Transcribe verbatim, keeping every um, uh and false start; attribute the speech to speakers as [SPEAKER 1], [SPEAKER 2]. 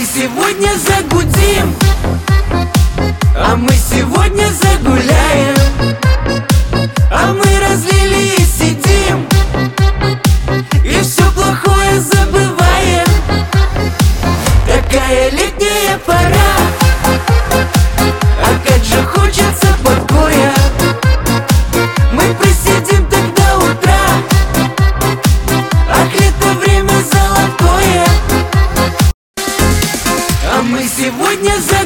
[SPEAKER 1] сегодня загудим, а мы сегодня загуляем, а мы разлили и сидим, и все плохое забываем. Такая летняя пора, а как же хочется покоя. Мы просидим так до утра, ах, лето время золотое. А мы сегодня за